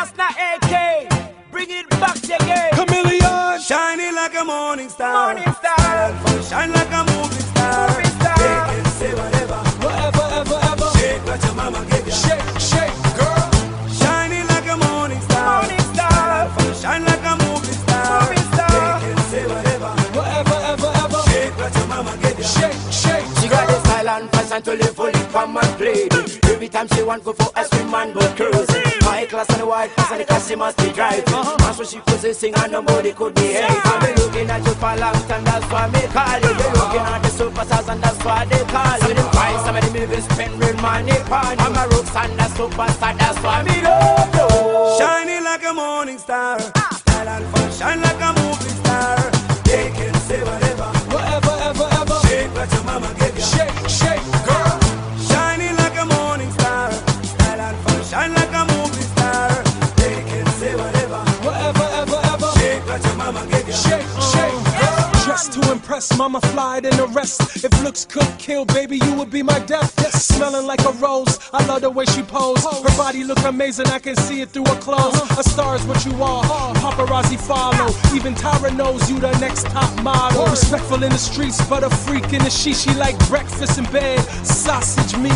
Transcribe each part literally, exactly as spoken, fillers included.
That's not A K. Bring it back again. Chameleon. Shining like a morning star. Morning star. Shine like a moving star. Moving star. They can say whatever. Whatever, ever, ever. Shake what your mama gave ya. Shake, shake, girl. Shining like a morning star. Morning star. Shine like a moving star. Moving star. They can say whatever. Whatever, ever, ever. Shake what your mama gave ya. Shake, shake. She got the style and fashion to live fully come and play. Every time she want go for a swim and go cruise. High class and the white class and the class she must be driving. That's what she possessing and nobody could be hate. I've been looking at you for a long time, that's why me call you. Been looking at the superstars and that's why they call you. Them price, some of them even spend real money on you. I'm a rooks and a superstar, that's why me love you. Shining like a morning star. Style and fun, shine like a moving star. They can say whatever. Whatever, ever, ever. Shake what your mama gave ya. Shake, shake, girl. Shining like a morning star. Style and fun, shine like a moving star. They can say whatever. Whatever, ever, ever. Shake what your mama gave ya. Shake, shake, girl. Dressed to impress, mama fly than the rest. If looks could kill, baby, you would be my death. Yes. Smelling like a rose, I love the way she pose. Her body look amazing, I can see it through her clothes. A star is what you are, paparazzi follow. Even Tyra knows you the next top model. Respectful in the streets, but a freak in the sheet. She like breakfast in bed, sausage meat.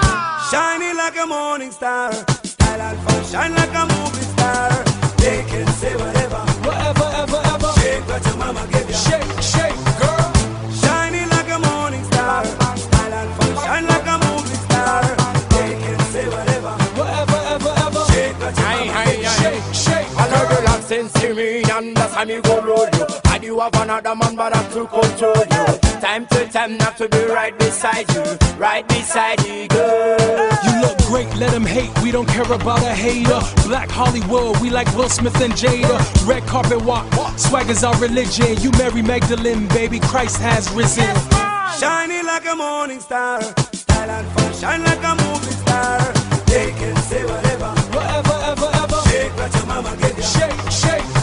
Shining like a morning star. Style and fun, shine like a moving star. They can say whatever. Whatever, ever, ever. Shake what your mama gave ya. Shake, shake, girl. Shining like a morning star. Style and fun, shine like a moving star. They can say whatever. Whatever, ever, ever. Shake what your mama gave ya. Shake, shake. I love your accent, see me, and that's how me go roll you. And you have another man, but I'm to control you. Time to time, not to be right beside you, right beside you, girl. You look great, let them hate, we don't care about a hater. Black Hollywood, we like Will Smith and Jada. Red carpet walk, swag is our religion. You Mary Magdalene, baby, Christ has risen. Shining like a morning star. Style and fun, shine like a moving star. They can say whatever. Whatever, ever, ever. Shake what your mama gave ya. Shake, shake,